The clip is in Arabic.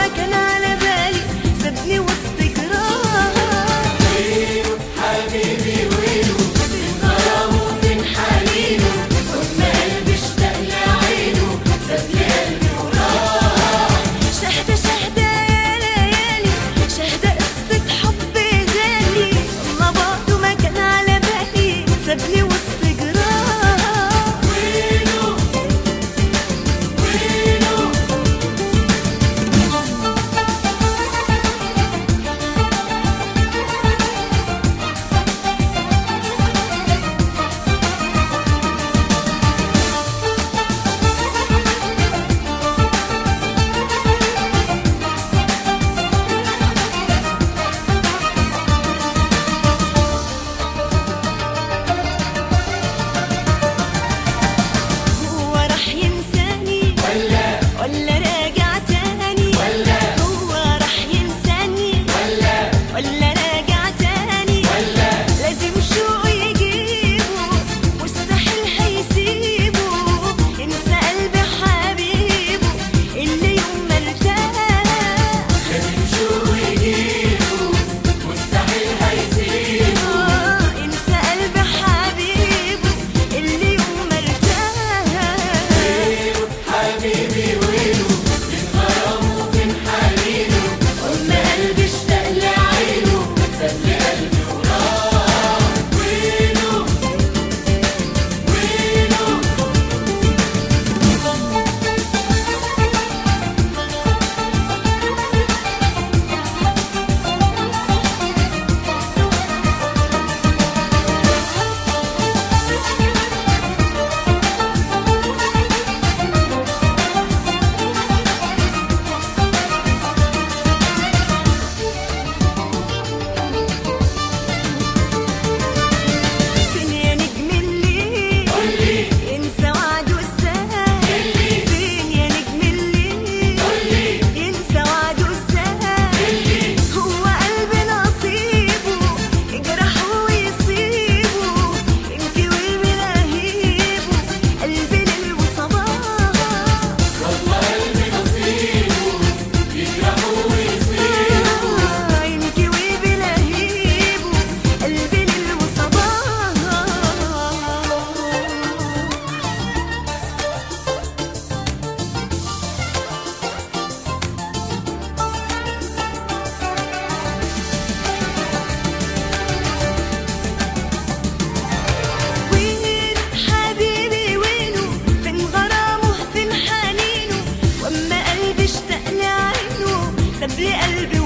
ما كان على بالي سابني وسط جراح. وينه حبيبي وينه، فين غرامه فين حنينه، وما قلبي اشتاق لعينه ساب لي قلبي وراح. شهدة شهدة يا ليالي، شهدة قصة حب غالي، الله بعده ما كان على بالي سابني وسط جراح. وينه وينه هو راح ينساني ولا راجع تاني؟ هو راح ينساني ولا راجع تاني؟ لازم شوقه يجيبه مستحيل هيسيبه، ينسى قلب حبيبه اللي يوم ما ارتاح. لازم شوقه يجيبه مستحيل هيسيبه. ينسى قلب حبيبه اللي يوم ما ارتاح. وينه حبيبي وينه، فين غرامه فين حنينه، وما قلبي اشتاق لعينه ساب لي قلبي وراح. وينه وينه فين يا نجم الليل قولي ينسى وعده السهل؟ فين يا نجم الليل قولي ينسى وعده السهل؟ هو قلب نصيبه يجرحه ويصيبه، ينكوي بلهيبه قلبي ليل وصباح. والله قلبي نصيبه يجرحه ويصيبه. ينكوي بلهيبه قلبي ليل وصباح. وين حبيبي وينه، فين غرامه فين حنينه، واما قلبي اشتاق لعينه ساب لي قلبي